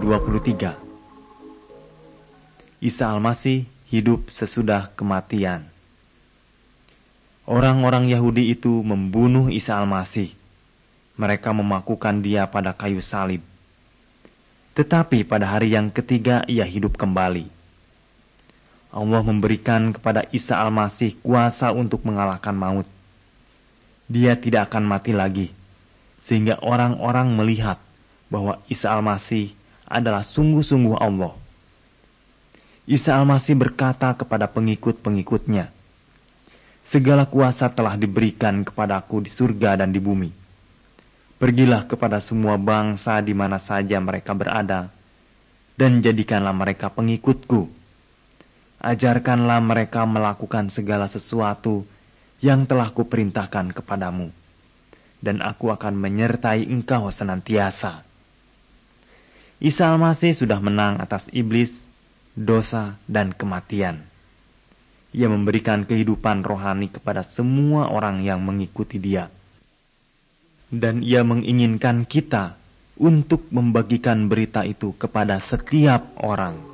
ke-23. Isa Al-Masih hidup sesudah kematian. Orang-orang Yahudi itu membunuh Isa Al-Masih. Mereka memakukan dia pada kayu salib. Tetapi pada hari yang ketiga ia hidup kembali. Allah memberikan kepada Isa Al-Masih kuasa untuk mengalahkan maut. Dia tidak akan mati lagi, sehingga orang-orang melihat bahwa Isa Al-Masih adalah sungguh-sungguh Allah. Isa Al-Masih berkata kepada pengikut-pengikutnya, "Segala kuasa telah diberikan kepadaku di surga dan di bumi. Pergilah kepada semua bangsa di mana saja mereka berada, dan jadikanlah mereka pengikutku. Ajarkanlah mereka melakukan segala sesuatu yang telah kuperintahkan kepadamu, dan aku akan menyertai engkau senantiasa." Isa Al-Masih sudah menang atas iblis, dosa, dan kematian. Ia memberikan kehidupan rohani kepada semua orang yang mengikuti dia. Dan ia menginginkan kita untuk membagikan berita itu kepada setiap orang.